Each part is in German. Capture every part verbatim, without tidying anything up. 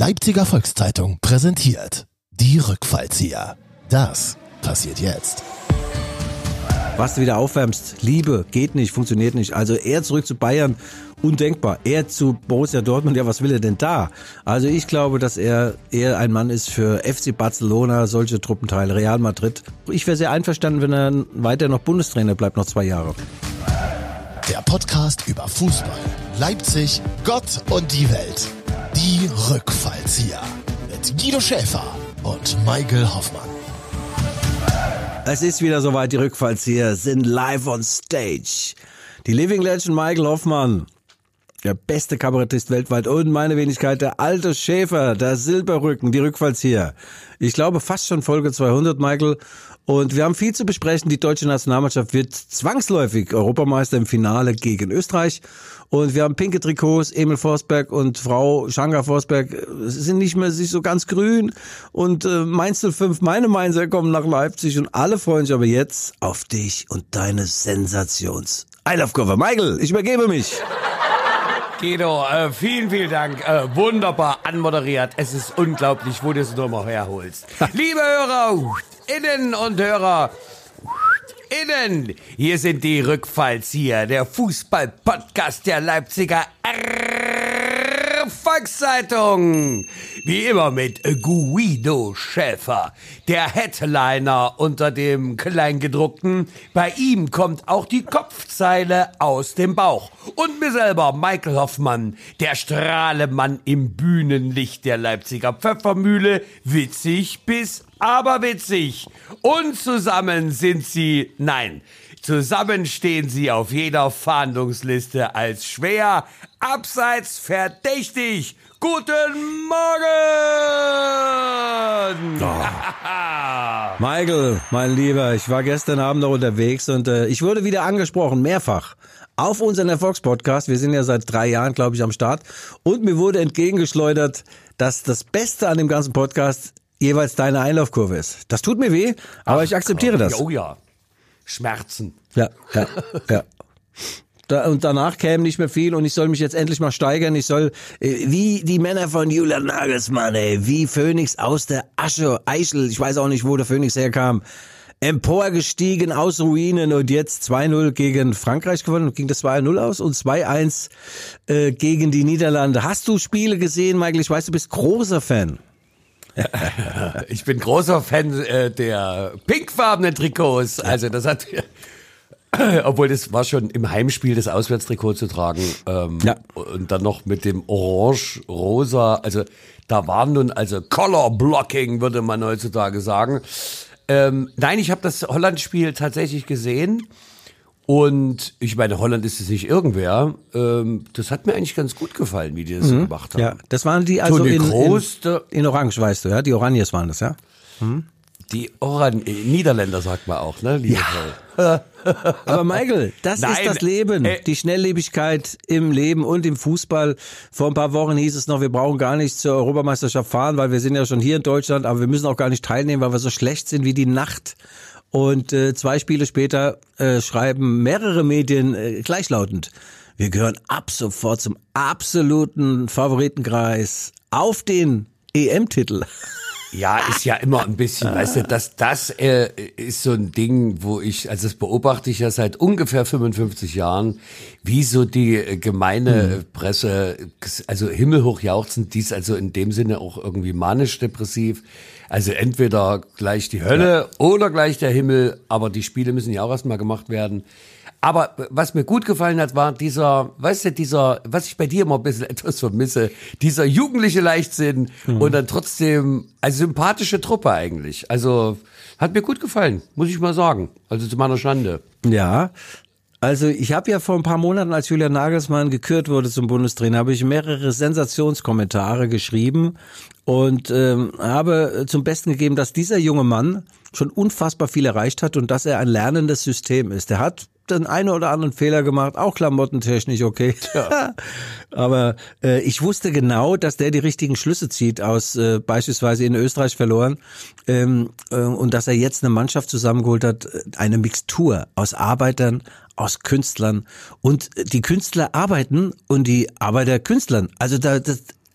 Leipziger Volkszeitung präsentiert die Rückfallzieher. Das passiert jetzt. Was du wieder aufwärmst, Liebe, geht nicht, funktioniert nicht. Also er zurück zu Bayern, undenkbar. Er zu Borussia Dortmund, ja, was will er denn da? Also ich glaube, dass er eher ein Mann ist für F C Barcelona, solche Truppenteile, Real Madrid. Ich wäre sehr einverstanden, wenn er weiter noch Bundestrainer bleibt, noch zwei Jahre. Der Podcast über Fußball, Leipzig, Gott und die Welt. Die Rückfallzieher mit Guido Schäfer und Michael Hoffmann. Es ist wieder soweit, die Rückfallzieher sind live on stage. Die Living Legend Michael Hoffmann, der beste Kabarettist weltweit, und meine Wenigkeit, der alte Schäfer, der Silberrücken, die Rückfallzieher. Ich glaube fast schon Folge zweihundert, Michael. Und wir haben viel zu besprechen. Die deutsche Nationalmannschaft wird zwangsläufig Europameister im Finale gegen Österreich. Und wir haben pinke Trikots. Emil Forsberg und Frau Schanga Forsberg sind nicht mehr sich so ganz grün. Und äh, Mainz null fünf, meine Mainzer, kommen nach Leipzig. Und alle freuen sich aber jetzt auf dich und deine Sensations-Eilaufkurve. Michael, ich übergebe mich. Guido, äh, vielen, vielen Dank. Äh, wunderbar anmoderiert. Es ist unglaublich, wo du es nur mal herholst. Liebe Hörer, Innen und Hörer, Innen, hier sind die Rückfallzieher, der Fußball-Podcast der Leipziger Volkszeitung. Wie immer mit Guido Schäfer, der Headliner unter dem Kleingedruckten. Bei ihm kommt auch die Kopfzeile aus dem Bauch. Und mir selber, Michael Hoffmann, der Strahlemann im Bühnenlicht der Leipziger Pfeffermühle. Witzig bis aberwitzig. Und zusammen sind sie, nein, zusammen stehen sie auf jeder Fahndungsliste als schwer, abseits verdächtig. Guten Morgen! Oh. Michael, mein Lieber, ich war gestern Abend noch unterwegs und äh, ich wurde wieder angesprochen, mehrfach, auf unseren Erfolgspodcast. Wir sind ja seit drei Jahren, glaube ich, am Start. Und mir wurde entgegengeschleudert, dass das Beste an dem ganzen Podcast jeweils deine Einlaufkurve ist. Das tut mir weh, aber Ach, ich akzeptiere das. Oh ja, Schmerzen. Ja, ja, ja. Da, und danach käme nicht mehr viel und ich soll mich jetzt endlich mal steigern. Ich soll, äh, wie die Männer von Julian Nagelsmann, ey, wie Phönix aus der Asche, Eichel, ich weiß auch nicht, wo der Phönix herkam, emporgestiegen aus Ruinen und jetzt zwei null gegen Frankreich gewonnen. Und ging das zwei null aus und zwei eins äh, gegen die Niederlande. Hast du Spiele gesehen, Michael? Ich weiß, du bist großer Fan. Ich bin großer Fan äh, der pinkfarbenen Trikots. Also das hat, obwohl das war schon im Heimspiel, das Auswärtstrikot zu tragen. Ähm, ja. Und dann noch mit dem Orange-Rosa. Also da war nun also Color Blocking, würde man heutzutage sagen. Ähm, nein, ich habe das Holland-Spiel tatsächlich gesehen. Und ich meine, Holland ist es nicht irgendwer. Ähm, das hat mir eigentlich ganz gut gefallen, wie die das mhm. so gemacht haben. Ja, das waren die also Toni in, Kroos, in, in Orange, weißt du, ja? Die Oranjes waren das, ja? Mhm. Die Oran Niederländer sagt man auch, ne? Liebe ja. Aber Michael, das Nein, ist das Leben, äh, die Schnelllebigkeit im Leben und im Fußball. Vor ein paar Wochen hieß es noch, wir brauchen gar nicht zur Europameisterschaft fahren, weil wir sind ja schon hier in Deutschland, aber wir müssen auch gar nicht teilnehmen, weil wir so schlecht sind wie die Nacht. Und äh, zwei Spiele später äh, schreiben mehrere Medien äh, gleichlautend: Wir gehören ab sofort zum absoluten Favoritenkreis auf den E M-Titel. Ja, ist ja immer ein bisschen, weißt du, das, das äh, ist so ein Ding, wo ich, also das beobachte ich ja seit ungefähr fünfundfünfzig Jahren, wie so die äh, gemeine mhm. Presse, also himmelhoch jauchzend, dies also in dem Sinne auch irgendwie manisch-depressiv. Also entweder gleich die Hölle ja. oder gleich der Himmel, aber die Spiele müssen ja auch erstmal gemacht werden. Aber was mir gut gefallen hat, war dieser, weißt du, dieser, was ich bei dir immer ein bisschen etwas vermisse, dieser jugendliche Leichtsinn mhm. und dann trotzdem, also sympathische Truppe eigentlich. Also hat mir gut gefallen, muss ich mal sagen. Also zu meiner Schande. Ja. Also ich habe ja vor ein paar Monaten, als Julian Nagelsmann gekürt wurde zum Bundestrainer, habe ich mehrere Sensationskommentare geschrieben und ähm, habe zum Besten gegeben, dass dieser junge Mann schon unfassbar viel erreicht hat und dass er ein lernendes System ist. Er hat den einen oder anderen Fehler gemacht, auch klamottentechnisch, okay. Ja. Aber äh, ich wusste genau, dass der die richtigen Schlüsse zieht aus äh, beispielsweise in Österreich verloren ähm, äh, und dass er jetzt eine Mannschaft zusammengeholt hat, eine Mixtur aus Arbeitern, aus Künstlern und die Künstler arbeiten und die Arbeiter Künstlern. Also da, das,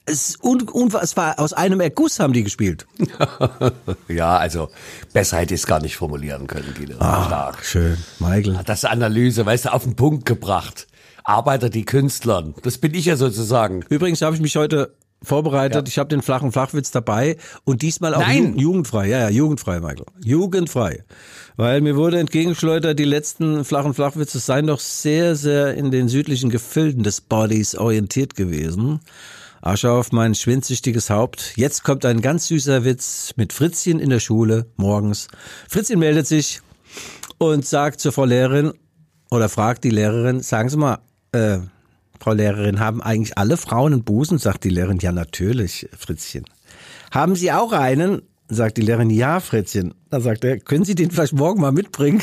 es, un, un, es war aus einem Erguss haben die gespielt. Ja, also besser hätte ich es gar nicht formulieren können, Guido. Ah, Stark. schön, Michael. Das Analyse, weißt du, auf den Punkt gebracht. Arbeiter, die Künstlern. Das bin ich ja sozusagen. Übrigens habe ich mich heute vorbereitet. Ja. Ich habe den flachen Flachwitz dabei und diesmal auch Nein. Ju- jugendfrei. Ja, ja, jugendfrei, Michael. Jugendfrei. Weil mir wurde entgegengeschleudert, die letzten flachen Flachwitze seien doch sehr, sehr in den südlichen Gefilden des Bodys orientiert gewesen. Asche auf mein schwindsüchtiges Haupt. Jetzt kommt ein ganz süßer Witz mit Fritzchen in der Schule morgens. Fritzchen meldet sich und sagt zur Frau Lehrerin oder fragt die Lehrerin, sagen Sie mal, äh, Frau Lehrerin, haben eigentlich alle Frauen einen Busen? Sagt die Lehrerin, ja natürlich, Fritzchen. Haben Sie auch einen? Sagt die Lehrerin, ja, Fritzchen. Dann sagt er, können Sie den vielleicht morgen mal mitbringen?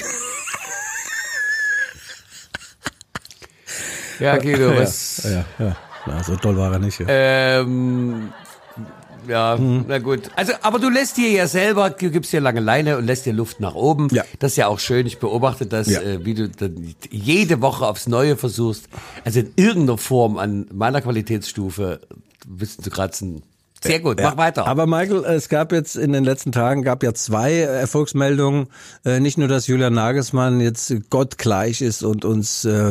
Ja, Guido, was... Ja, ja, ja. Na, so toll war er nicht. Ja. Ähm, ja, hm. na gut. Also, aber du lässt dir ja selber, du gibst dir lange Leine und lässt dir Luft nach oben. Ja. Das ist ja auch schön. Ich beobachte das, Ja. äh, wie du dann jede Woche aufs Neue versuchst, also in irgendeiner Form an meiner Qualitätsstufe ein bisschen zu kratzen. Sehr gut, Ja. mach weiter. Aber Michael, es gab jetzt in den letzten Tagen gab ja zwei Erfolgsmeldungen. Äh, nicht nur, dass Julian Nagelsmann jetzt gottgleich ist und uns äh,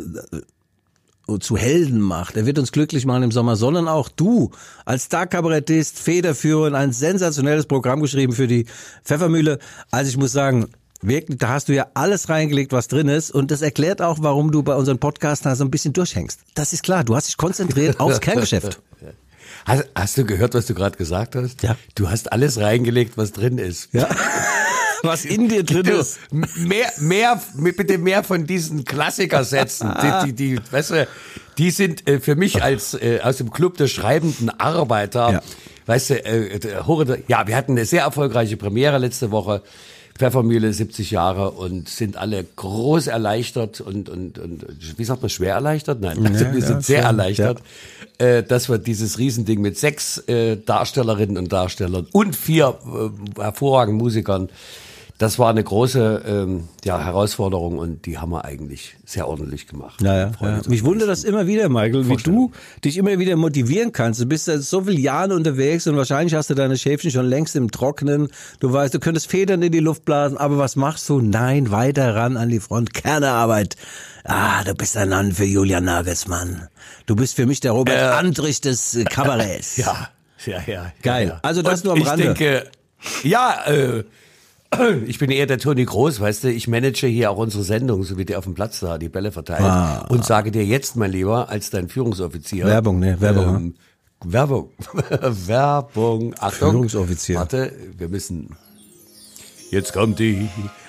zu Helden macht. Er wird uns glücklich machen im Sommer, sondern auch du als Star-Kabarettist, Federführer, ein sensationelles Programm geschrieben für die Pfeffermühle. Also ich muss sagen, wirklich, da hast du ja alles reingelegt, was drin ist. Und das erklärt auch, warum du bei unseren Podcasts so ein bisschen durchhängst. Das ist klar, du hast dich konzentriert aufs Kerngeschäft. Hast, hast du gehört, was du gerade gesagt hast? Ja. Du hast alles reingelegt, was drin ist. Ja. Was in dir drin Du, ist. Mehr, mehr, bitte mehr von diesen Klassikersätzen. Die, die, die, weißt du, die sind äh, für mich als äh, aus dem Club der schreibenden Arbeiter, Ja. weißt du, äh, äh, ja, wir hatten eine sehr erfolgreiche Premiere letzte Woche. Pfeffermühle, siebzig Jahre und sind alle groß erleichtert und, und, und wie sagt man, schwer erleichtert? Nein, also Ja, wir sind ja, sehr schon, erleichtert, äh, dass wir dieses Riesending mit sechs äh, Darstellerinnen und Darstellern und vier äh, hervorragenden Musikern, das war eine große ähm, ja, Herausforderung und die haben wir eigentlich sehr ordentlich gemacht. Ja, ja, Freue ja. mich Mich wundert das immer wieder, Michael, wie du dich immer wieder motivieren kannst. Du bist seit so viele Jahren unterwegs und wahrscheinlich hast du deine Schäfchen schon längst im Trocknen. Du weißt, du könntest Federn in die Luft blasen, aber was machst du? Nein, weiter ran an die Front. Kernearbeit. Ah, du bist ein Mann für Julian Nagelsmann. Du bist für mich der Robert Äh, Andrich des äh, Kabaretts. Ja, ja, ja. Geil. Ja, ja. Also das Und nur am ich Rande. denke, ja, äh, ich bin eher der Toni Groß, weißt du, ich manage hier auch unsere Sendung, so wie der auf dem Platz da die Bälle verteilt Ah. und sage dir jetzt, mein Lieber, als dein Führungsoffizier. Werbung, ne? Werbung, Ähm, Werbung. Werbung. Achtung. Führungsoffizier. Warte, wir müssen. Jetzt kommt die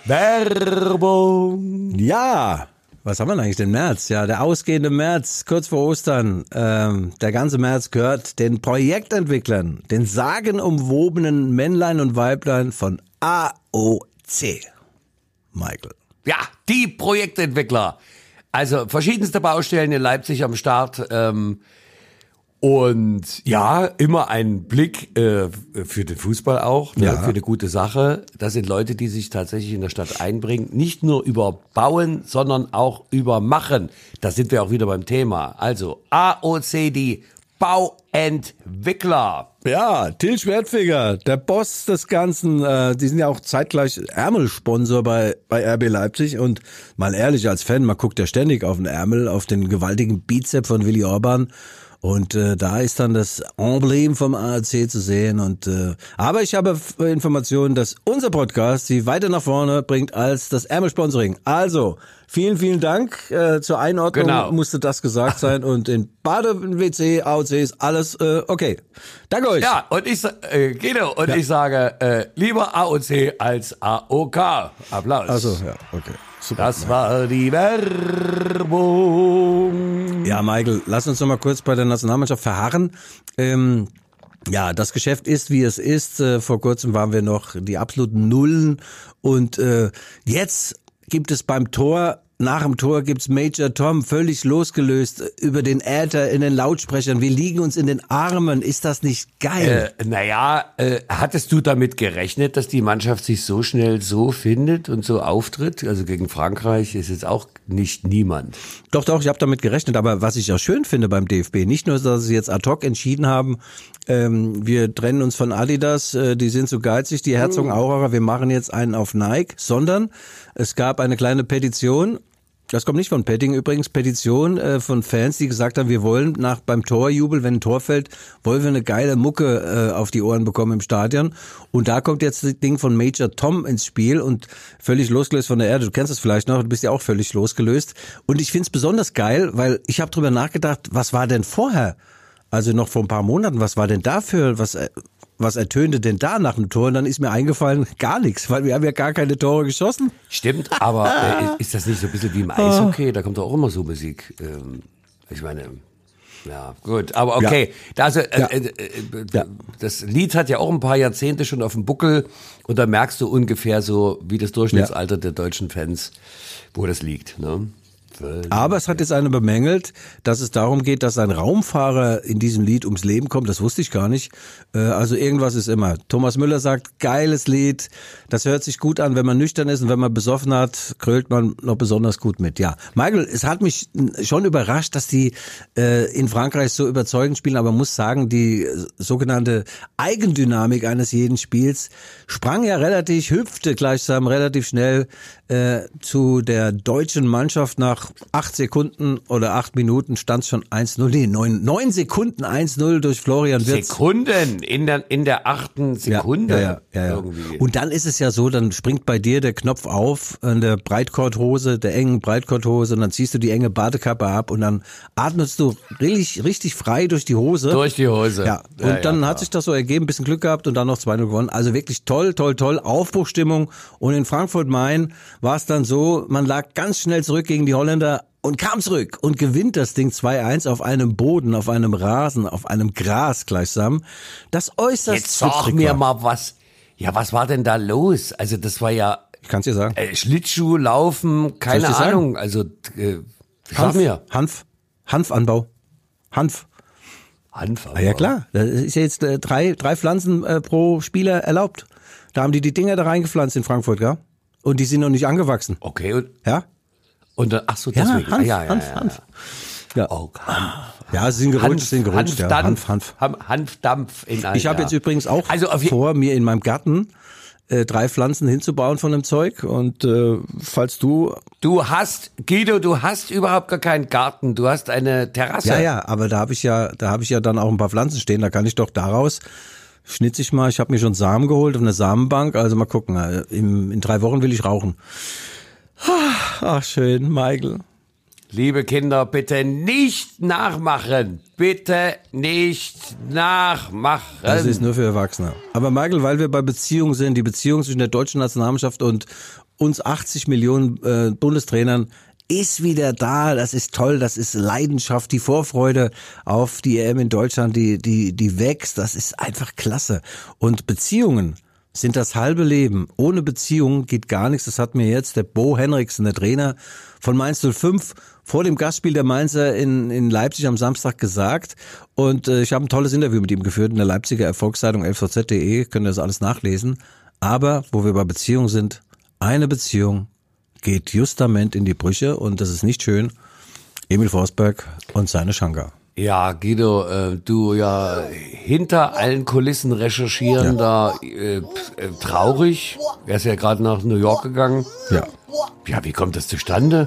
Werbung. Ja, was haben wir denn eigentlich? Den März, ja, der ausgehende März, kurz vor Ostern. Ähm, der ganze März gehört den Projektentwicklern, den sagenumwobenen Männlein und Weiblein von A O C. Michael. Ja, die Projektentwickler. Also verschiedenste Baustellen in Leipzig am Start. Ähm, und ja, immer ein Blick äh, für den Fußball auch, ne, Ja. für eine gute Sache. Das sind Leute, die sich tatsächlich in der Stadt einbringen. Nicht nur über Bauen, sondern auch über Machen. Da sind wir auch wieder beim Thema. Also A O C, die Bauentwickler. Ja, Till Schwertfeger, der Boss des Ganzen. Äh, die sind ja auch zeitgleich Ärmelsponsor bei, bei R B Leipzig. Und mal ehrlich, als Fan, man guckt ja ständig auf den Ärmel, auf den gewaltigen Bizep von Willi Orban. Und äh, da ist dann das Emblem vom A O C zu sehen. Und äh, aber ich habe F- Informationen, dass unser Podcast sie weiter nach vorne bringt als das Ärmelsponsoring. Also, vielen, vielen Dank. Äh, zur Einordnung Genau. musste das gesagt sein. Und in Bade-W C, A O C ist alles äh, okay. Danke euch. Ja, und ich, sa- äh, Guido, und Ja. ich sage, äh, lieber A O C als A O K. Applaus. Also, ja, okay. Super. Das war die Werbung. Ja, Michael, lass uns noch mal kurz bei der Nationalmannschaft verharren. Ähm, ja, das Geschäft ist, wie es ist. Äh, vor kurzem waren wir noch die absoluten Nullen. Und äh, jetzt gibt es beim Tor nach dem Tor gibt's Major Tom, völlig losgelöst über den Äther in den Lautsprechern. Wir liegen uns in den Armen. Ist das nicht geil? Äh, naja, äh, hattest du damit gerechnet, dass die Mannschaft sich so schnell so findet und so auftritt? Also gegen Frankreich ist jetzt auch nicht niemand. Doch, doch, ich habe damit gerechnet. Aber was ich auch schön finde beim D F B, nicht nur, dass sie jetzt ad hoc entschieden haben, ähm, wir trennen uns von Adidas, äh, die sind so geizig, die Herzogenaurach, wir machen jetzt einen auf Nike, sondern es gab eine kleine Petition. Das kommt nicht von Petting übrigens, Petition äh, von Fans, die gesagt haben, wir wollen nach beim Torjubel, wenn ein Tor fällt, wollen wir eine geile Mucke äh, auf die Ohren bekommen im Stadion. Und da kommt jetzt das Ding von Major Tom ins Spiel und völlig losgelöst von der Erde. Du kennst es vielleicht noch, du bist ja auch völlig losgelöst. Und ich find's besonders geil, weil ich habe drüber nachgedacht, was war denn vorher? Also noch vor ein paar Monaten, was war denn dafür, was was ertönte denn da nach dem Tor? Und dann ist mir eingefallen, gar nichts, weil wir haben ja gar keine Tore geschossen. Stimmt, aber äh, ist das nicht so ein bisschen wie im Eishockey? Da kommt doch auch immer so Musik. Ähm, ich meine, ja, gut, aber okay. Ja. Da also, äh, äh, äh, ja. Das Lied hat ja auch ein paar Jahrzehnte schon auf dem Buckel und da merkst du ungefähr so, wie das Durchschnittsalter ja. der deutschen Fans, wo das liegt, ne? Aber es hat jetzt einer bemängelt, dass es darum geht, dass ein Raumfahrer in diesem Lied ums Leben kommt. Das wusste ich gar nicht. Also irgendwas ist immer. Thomas Müller sagt, geiles Lied. Das hört sich gut an, wenn man nüchtern ist und wenn man besoffen hat, krölt man noch besonders gut mit. Ja, Michael, es hat mich schon überrascht, dass die in Frankreich so überzeugend spielen. Aber man muss sagen, die sogenannte Eigendynamik eines jeden Spiels sprang ja relativ, hüpfte gleichsam relativ schnell äh, zu der deutschen Mannschaft. Nach acht Sekunden oder acht Minuten stand es schon eins null. Nee, neun, neun Sekunden eins null durch Florian Wirtz. Sekunden in der, in der achten Sekunde. Ja, ja, ja, ja. Irgendwie. Und dann ist es ja so, dann springt bei dir der Knopf auf an der Breitkorthose, der engen Breitkorthose und dann ziehst du die enge Badekappe ab und dann atmest du richtig, richtig frei durch die Hose. Durch die Hose. Ja, und ja, dann ja, hat sich das so ergeben, bisschen Glück gehabt und dann noch zwei null gewonnen. Also wirklich toll, toll, toll, Aufbruchstimmung. Und in Frankfurt-Main war es dann so, man lag ganz schnell zurück gegen die Holländer und kam zurück und gewinnt das Ding zwei eins auf einem Boden, auf einem Rasen, auf einem Gras gleichsam. Das äußerst Jetzt sag mir mal was. Ja, was war denn da los? Also das war ja... Ich kann's dir sagen. Äh, Schlittschuh, Laufen, keine Ahnung. Sagen? Also äh, Hanf, mir. Hanf, Hanfanbau. Hanf. Hanfanbau. Ah, ja klar, da ist ja jetzt äh, drei, drei Pflanzen äh, pro Spieler erlaubt. Da haben die die Dinger da reingepflanzt in Frankfurt, gell? Und die sind noch nicht angewachsen. Okay. Und, ja? Und dann, ach so, deswegen. Ja, Hanf, ja, ja, Hanf, ja, Hanf. Ja. Oh, Hanf. Ja, sie sind gerutscht, Hanf, sind gerutscht. Hanfdampf, ja. Hanf, Hanf. Hanfdampf in einem. Ich habe jetzt übrigens auch also vor, mir in meinem Garten äh, drei Pflanzen hinzubauen von dem Zeug. Und äh, falls du... Du hast, Guido, du hast überhaupt gar keinen Garten. Du hast eine Terrasse. Ja, ja, aber da habe ich ja, da habe ich ja dann auch ein paar Pflanzen stehen. Da kann ich doch daraus... Schnitze ich mal, ich habe mir schon Samen geholt auf eine Samenbank, also mal gucken, in, in drei Wochen will ich rauchen. Ach schön, Michael. Liebe Kinder, bitte nicht nachmachen, bitte nicht nachmachen. Das ist nur für Erwachsene. Aber Michael, weil wir bei Beziehungen sind, die Beziehung zwischen der deutschen Nationalmannschaft und uns achtzig Millionen äh, Bundestrainern ist wieder da, das ist toll, das ist Leidenschaft, die Vorfreude auf die E M in Deutschland, die die die wächst, das ist einfach klasse. Und Beziehungen sind das halbe Leben. Ohne Beziehungen geht gar nichts, das hat mir jetzt der Bo Henriksen, der Trainer von Mainz null fünf, vor dem Gastspiel der Mainzer in in Leipzig am Samstag gesagt. Und äh, ich habe ein tolles Interview mit ihm geführt in der Leipziger Erfolgszeitung L V Z punkt de, könnt ihr das alles nachlesen. Aber wo wir bei Beziehungen sind, eine Beziehung geht justament in die Brüche und das ist nicht schön. Emil Forsberg und seine Schanka. Ja, Guido, äh, du ja hinter allen Kulissen recherchieren, ja. da äh, äh, traurig. Er ist ja gerade nach New York gegangen. Ja. Ja, wie kommt das zustande?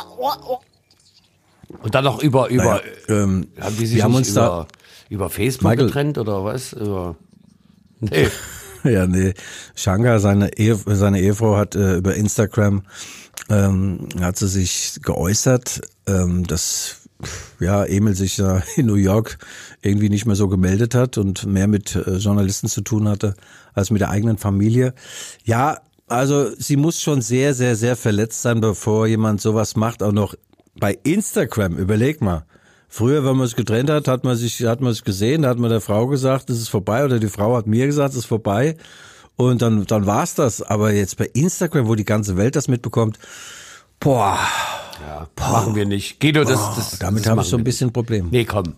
Und dann noch über über naja, ähm, haben die sich haben uns über, da, über Facebook Michael, getrennt oder was? Über, nee. Ja, nee. Schanka, seine Ehe, seine Ehefrau hat äh, über Instagram ähm, hat sie sich geäußert, ähm, dass ja Emil sich ja in New York irgendwie nicht mehr so gemeldet hat und mehr mit äh, Journalisten zu tun hatte als mit der eigenen Familie. Ja, also sie muss schon sehr, sehr, sehr verletzt sein, bevor jemand sowas macht, auch noch bei Instagram. Überleg mal. Früher, wenn man sich getrennt hat, hat man sich, hat man sich gesehen, da hat man der Frau gesagt, es ist vorbei, oder die Frau hat mir gesagt, es ist vorbei. Und dann, dann war's das. Aber jetzt bei Instagram, wo die ganze Welt das mitbekommt, boah. Ja, machen wir nicht. Guido, das, Oh, das damit das habe ich machen so ein wir bisschen nicht. Problem. Nee, komm.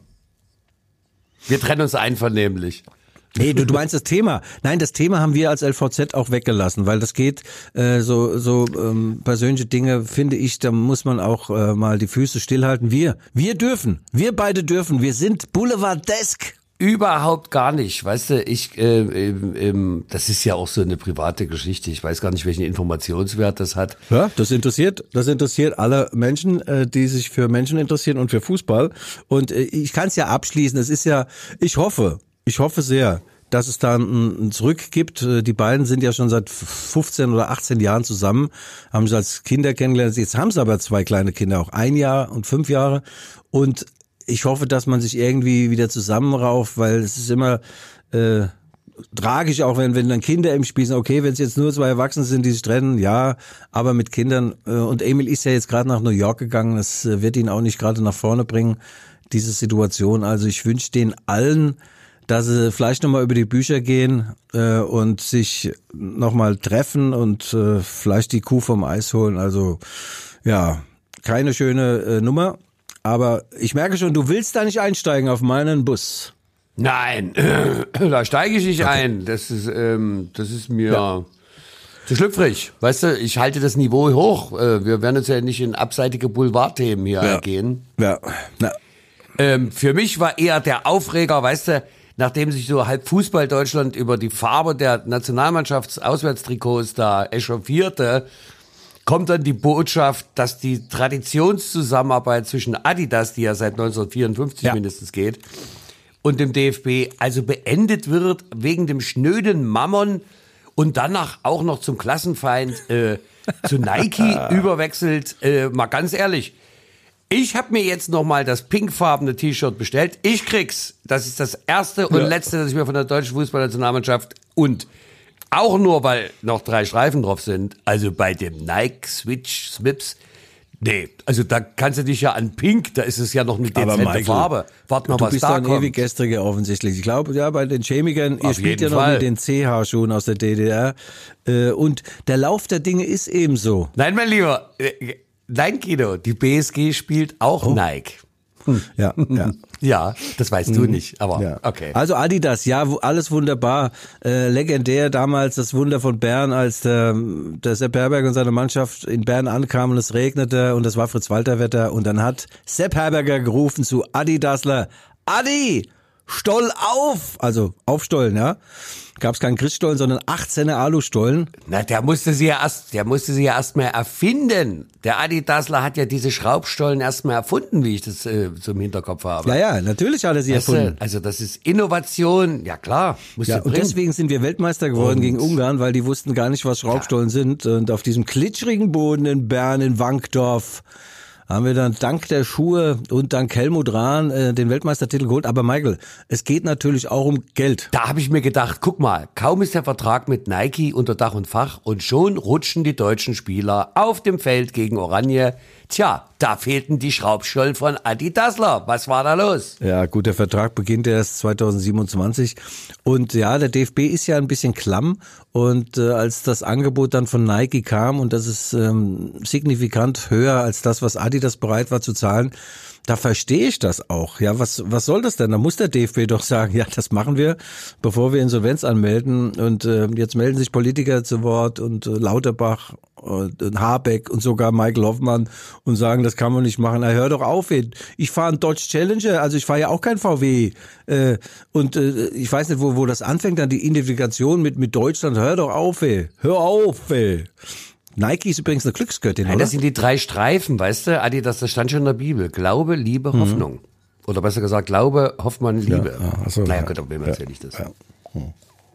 Wir trennen uns einvernehmlich. Nee, du, du meinst das Thema. Nein, das Thema haben wir als L V Z auch weggelassen, weil das geht, äh, so so ähm, persönliche Dinge, finde ich, da muss man auch äh, mal die Füße stillhalten. Wir, wir dürfen, wir beide dürfen, wir sind boulevardesk. Überhaupt gar nicht, weißt du, ich, äh, ähm, ähm, das ist ja auch so eine private Geschichte, ich weiß gar nicht, welchen Informationswert das hat. Ja, das interessiert, das interessiert alle Menschen, äh, die sich für Menschen interessieren und für Fußball. Und äh, ich kann es ja abschließen, es ist ja, ich hoffe, ich hoffe sehr, dass es da ein, ein Zurück gibt. Die beiden sind ja schon seit fünfzehn oder achtzehn Jahren zusammen, haben sie als Kinder kennengelernt. Jetzt haben sie aber zwei kleine Kinder, auch ein Jahr und fünf Jahre. Und ich hoffe, dass man sich irgendwie wieder zusammenrauft, weil es ist immer äh, tragisch, auch wenn wenn dann Kinder im Spiel sind. Okay, wenn es jetzt nur zwei Erwachsene sind, die sich trennen, ja, aber mit Kindern. Äh, und Emil ist ja jetzt gerade nach New York gegangen. Das äh, wird ihn auch nicht gerade nach vorne bringen, diese Situation. Also ich wünsche denen allen, dass sie vielleicht nochmal über die Bücher gehen äh, und sich nochmal treffen und äh, vielleicht die Kuh vom Eis holen. Also ja, keine schöne äh, Nummer. Aber ich merke schon, du willst da nicht einsteigen auf meinen Bus. Nein, da steige ich nicht okay. ein. Das ist, ähm, das ist mir ja. zu schlüpfrig. Weißt du, ich halte das Niveau hoch. Wir werden uns ja nicht in abseitige Boulevardthemen hier ja. ergehen. Ja. Na. Ähm, für mich war eher der Aufreger, weißt du, nachdem sich so halb Fußball Deutschland über die Farbe der Nationalmannschafts-Auswärtstrikots da echauffierte, kommt dann die Botschaft, dass die Traditionszusammenarbeit zwischen Adidas, die ja seit neunzehnhundertvierundfünfzig ja. mindestens geht, und dem D F B also beendet wird wegen dem schnöden Mammon und danach auch noch zum Klassenfeind äh, zu Nike überwechselt. Äh, mal ganz ehrlich, ich habe mir jetzt nochmal das pinkfarbene T-Shirt bestellt. Ich krieg's. Das ist das erste und ja. letzte, das ich mir von der deutschen Fußballnationalmannschaft und auch nur, weil noch drei Streifen drauf sind, also bei dem Nike Switch Smips, nee, also da kannst du dich ja an Pink, da ist es ja noch eine dezente Michael, Farbe. Warte mal, du was bist da ein kommt. ewig Gestriger offensichtlich. Ich glaube, ja, bei den Chemikern, ihr Auf spielt ja jeden noch Fall. mit den C H-Schuhen aus der D D R. Äh, und der Lauf der Dinge ist ebenso. Nein, mein Lieber, äh, nein, Guido, die B S G spielt auch oh. Nike. Hm. Ja, ja. Ja, das weißt du nicht, aber ja. okay. Also Adidas, ja, alles wunderbar. Äh, legendär damals das Wunder von Bern, als der, der Sepp Herberger und seine Mannschaft in Bern ankamen und es regnete und das war Fritz-Walter-Wetter und dann hat Sepp Herberger gerufen zu Adidasler, Adi, Stoll auf! Also aufstollen, ja. Gab es keinen Christstollen, sondern achtzehner Alustollen. Na, der musste sie ja erst, der musste sie ja erst mal erfinden. Der Adidasler hat ja diese Schraubstollen erst mal erfunden, wie ich das äh, so im Hinterkopf habe. Ja, ja, natürlich hat er sie weißt erfunden. Du, also das ist Innovation, ja klar. Musst Ja, du und bringen. deswegen sind wir Weltmeister geworden und gegen Ungarn, weil die wussten gar nicht, was Schraubstollen ja. sind. Und auf diesem klitschrigen Boden in Bern, in Wankdorf, haben wir dann dank der Schuhe und dank Helmut Rahn äh, den Weltmeistertitel geholt. Aber Michael, es geht natürlich auch um Geld. Da habe ich mir gedacht, guck mal, kaum ist der Vertrag mit Nike unter Dach und Fach und schon rutschen die deutschen Spieler auf dem Feld gegen Oranje. Tja, da fehlten die Schraubstollen von Adidasler. Was war da los? Ja gut, der Vertrag beginnt erst zweitausendsiebenundzwanzig und ja, der D F B ist ja ein bisschen klamm und äh, als das Angebot dann von Nike kam und das ist ähm, signifikant höher als das, was Adidas bereit war zu zahlen, da verstehe ich das auch. Ja, was was soll das denn? Da muss der D F B doch sagen, ja, das machen wir, bevor wir Insolvenz anmelden. Und äh, jetzt melden sich Politiker zu Wort und äh, Lauterbach und, und Habeck und sogar Michael Hoffmann und sagen, das kann man nicht machen. Na, hör doch auf, ey. Ich fahre einen Dodge Challenger, also ich fahre ja auch kein V W. Äh, und äh, ich weiß nicht, wo wo das anfängt, dann die Identifikation mit mit Deutschland. Hör doch auf, ey. Hör auf, ey. Nike ist übrigens eine Glücksgöttin, Nein, oder? das sind die drei Streifen, weißt du, Adidas, das stand schon in der Bibel. Glaube, Liebe, mhm. Hoffnung. Oder besser gesagt, Glaube, Hoffmann, Liebe. Ja, ja, ach so, naja, ja. Gott, aber wem ja, erzähle ich das? Ja. Hm.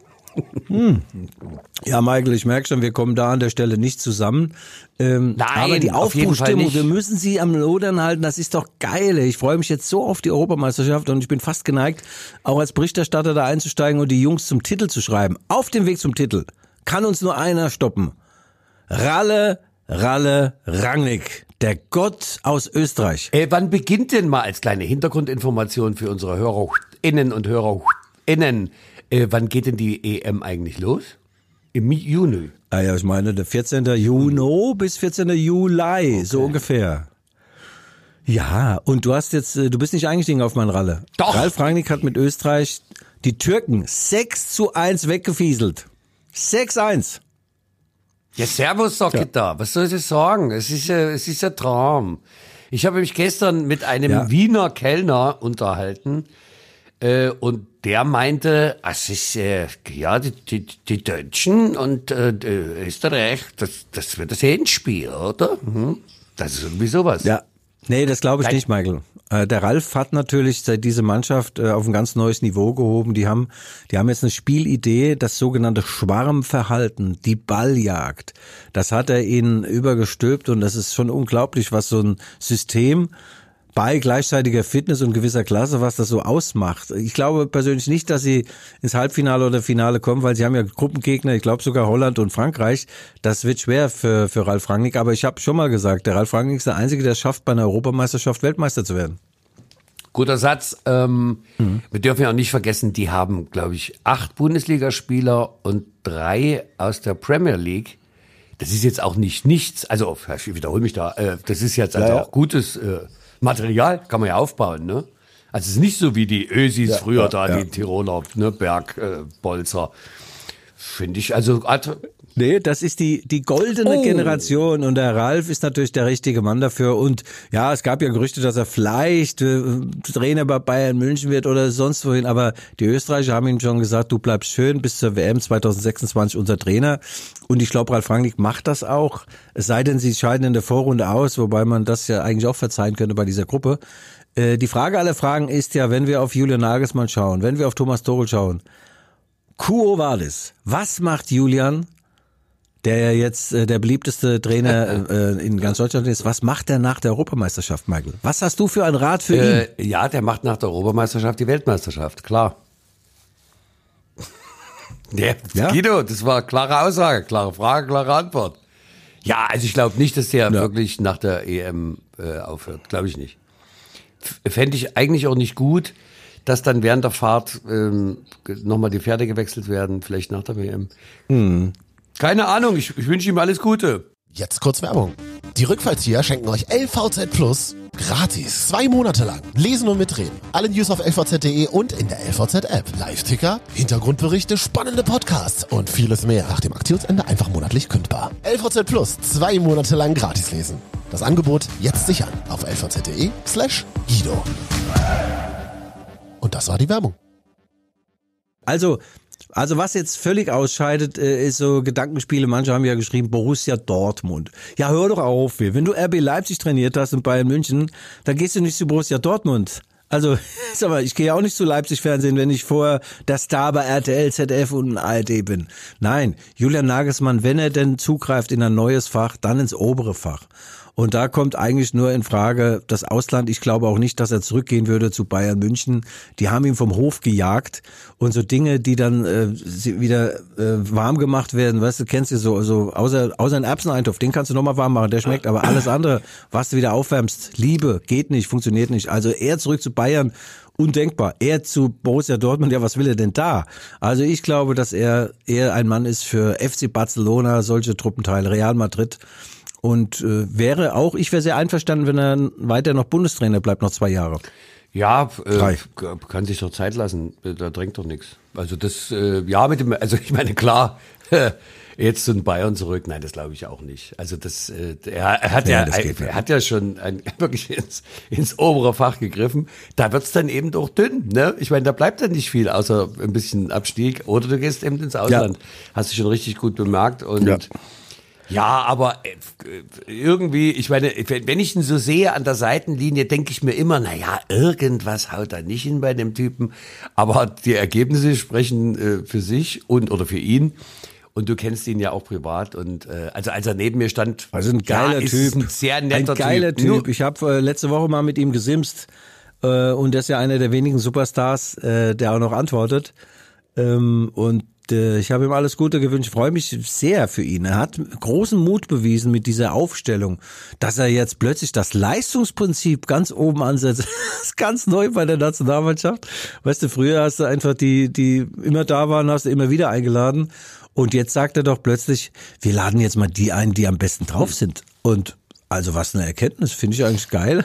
hm. Ja, Michael, ich merke schon, wir kommen da an der Stelle nicht zusammen. Ähm, Nein, aber die auf jeden Fall Aufbruchstimmung, nicht. wir müssen sie am Lodern halten, das ist doch geil. Ich freue mich jetzt so auf die Europameisterschaft und ich bin fast geneigt, auch als Berichterstatter da einzusteigen und die Jungs zum Titel zu schreiben. Auf dem Weg zum Titel kann uns nur einer stoppen. Ralle Ralle Rangnick, der Gott aus Österreich. Äh, wann beginnt denn mal als kleine Hintergrundinformation für unsere HörerInnen und HörerInnen, äh, wann geht denn die E M eigentlich los? Im Juni. Ah ja, ich meine, der vierzehnten Juni bis vierzehnten Juli, okay. So ungefähr. Ja, und du hast jetzt, du bist nicht eingestiegen auf meinen Ralle. Doch. Ralf Rangnick hat mit Österreich die Türken sechs zu eins weggefieselt. sechs eins. Ja, servus, sag ich da. Was soll ich sagen? Es ist, äh, es ist ein Traum. Ich habe mich gestern mit einem Ja. Wiener Kellner unterhalten äh, und der meinte, es ist, äh, ja, die, die, die Deutschen und äh, Österreich, das, das wird das Endspiel, oder? Mhm. Das ist irgendwie sowas. Ja. Nee, das glaube ich Nein. nicht, Michael. Äh, der Ralf hat natürlich seit diese Mannschaft äh, auf ein ganz neues Niveau gehoben. Die haben, die haben jetzt eine Spielidee, das sogenannte Schwarmverhalten, die Balljagd. Das hat er ihnen übergestülpt und das ist schon unglaublich, was so ein System bei gleichzeitiger Fitness und gewisser Klasse, was das so ausmacht. Ich glaube persönlich nicht, dass sie ins Halbfinale oder Finale kommen, weil sie haben ja Gruppengegner, ich glaube sogar Holland und Frankreich. Das wird schwer für, für Ralf Rangnick, aber ich habe schon mal gesagt, der Ralf Rangnick ist der Einzige, der es schafft, bei einer Europameisterschaft Weltmeister zu werden. Guter Satz. Ähm, Mhm. Wir dürfen ja auch nicht vergessen, die haben, glaube ich, acht Bundesligaspieler und drei aus der Premier League. Das ist jetzt auch nicht nichts. Also, ich wiederhole mich da. Äh, das ist jetzt also Ja, ja. auch gutes äh, Material, kann man ja aufbauen, ne? Also es ist nicht so wie die Ösis Ja, früher ja, da, ja. die Tiroler ne, Bergbolzer. Finde ich also. Ad- Nee, das ist die, die goldene Oh. Generation und der Ralf ist natürlich der richtige Mann dafür und ja, es gab ja Gerüchte, dass er vielleicht äh, Trainer bei Bayern München wird oder sonst wohin, aber die Österreicher haben ihm schon gesagt, du bleibst schön bis zur W M zwanzig sechsundzwanzig unser Trainer und ich glaube, Ralf Rangnick macht das auch, es sei denn, sie scheiden in der Vorrunde aus, wobei man das ja eigentlich auch verzeihen könnte bei dieser Gruppe. Äh, die Frage aller Fragen ist ja, wenn wir auf Julian Nagelsmann schauen, wenn wir auf Thomas Tuchel schauen, Quo vadis, was macht Julian, der ja jetzt äh, der beliebteste Trainer äh, in ganz Deutschland ist, was macht er nach der Europameisterschaft, Michael? Was hast du für einen Rat für ihn? äh, ja, der macht nach der Europameisterschaft die Weltmeisterschaft, klar. Ja, Ja? Guido, das war eine klare Aussage, klare Frage, klare Antwort. Ja, also ich glaube nicht, dass der Ja. wirklich nach der E M äh, aufhört. Glaube ich nicht. F- Fände ich eigentlich auch nicht gut, dass dann während der Fahrt ähm, nochmal die Pferde gewechselt werden, vielleicht nach der W M. Hm. Keine Ahnung, ich, ich wünsche ihm alles Gute. Jetzt kurz Werbung. Die Rückfallzieher schenken euch L V Z Plus gratis. Zwei Monate lang. Lesen und mitreden. Alle News auf L V Z punkt de und in der L V Z-App. Live-Ticker, Hintergrundberichte, spannende Podcasts und vieles mehr. Nach dem Aktionsende einfach monatlich kündbar. L V Z Plus. Zwei Monate lang gratis lesen. Das Angebot jetzt sichern auf L V Z punkt de slash Guido. Und das war die Werbung. Also, also was jetzt völlig ausscheidet, äh, ist so Gedankenspiele. Manche haben ja geschrieben, Borussia Dortmund. Ja, hör doch auf, wenn du R B Leipzig trainiert hast und Bayern München, dann gehst du nicht zu Borussia Dortmund. Also, sag mal, ich gehe auch nicht zu Leipzig-Fernsehen, wenn ich vorher der Star bei R T L, Z D F und A R D bin. Nein, Julian Nagelsmann, wenn er denn zugreift in ein neues Fach, dann ins obere Fach. Und da kommt eigentlich nur in Frage das Ausland. Ich glaube auch nicht, dass er zurückgehen würde zu Bayern München. Die haben ihn vom Hof gejagt und so Dinge, die dann äh, wieder äh, warm gemacht werden. Weißt du, kennst du so, so außer außer einen Erbseneintopf, den kannst du nochmal warm machen, der schmeckt. Aber alles andere, was du wieder aufwärmst, Liebe, geht nicht, funktioniert nicht. Also er zurück zu Bayern, undenkbar. Er zu Borussia Dortmund, ja, was will er denn da? Also ich glaube, dass er eher ein Mann ist für F C Barcelona, solche Truppenteile, Real Madrid. Und äh, wäre auch, ich wäre sehr einverstanden, wenn er weiter noch Bundestrainer bleibt, noch zwei Jahre. Ja, äh, Drei. kann sich doch Zeit lassen. Da drängt doch nichts. Also das, äh, ja, mit dem, also ich meine, klar, jetzt zu den Bayern zurück, nein, das glaube ich auch nicht. Also das, äh, er, er hat Ja, ja, das geht er, nicht. hat ja schon ein, wirklich ins, ins obere Fach gegriffen. Da wird's dann eben doch dünn, ne? Ich meine, da bleibt dann nicht viel, außer ein bisschen Abstieg. Oder du gehst eben ins Ausland. Ja. Hast du schon richtig gut bemerkt und Ja. Ja, aber äh, irgendwie, ich meine, wenn ich ihn so sehe an der Seitenlinie, denke ich mir immer, na ja, irgendwas haut da nicht hin bei dem Typen. Aber die Ergebnisse sprechen äh, für sich und oder für ihn. Und du kennst ihn ja auch privat. Und äh, also als er neben mir stand, Also ein geiler ja, ist Typ. ein sehr netter Ein geiler Typ. Typ. Ich habe äh, letzte Woche mal mit ihm gesimst äh, und er ist ja einer der wenigen Superstars, äh, der auch noch antwortet. Ähm, und äh, ich habe ihm alles Gute gewünscht. Ich freue mich sehr für ihn. Er hat großen Mut bewiesen mit dieser Aufstellung, dass er jetzt plötzlich das Leistungsprinzip ganz oben ansetzt. Das ist ganz neu bei der Nationalmannschaft. Weißt du, früher hast du einfach die, die immer da waren, hast du immer wieder eingeladen. Und jetzt sagt er doch plötzlich, wir laden jetzt mal die ein, die am besten drauf sind. Und also was eine Erkenntnis, finde ich eigentlich geil.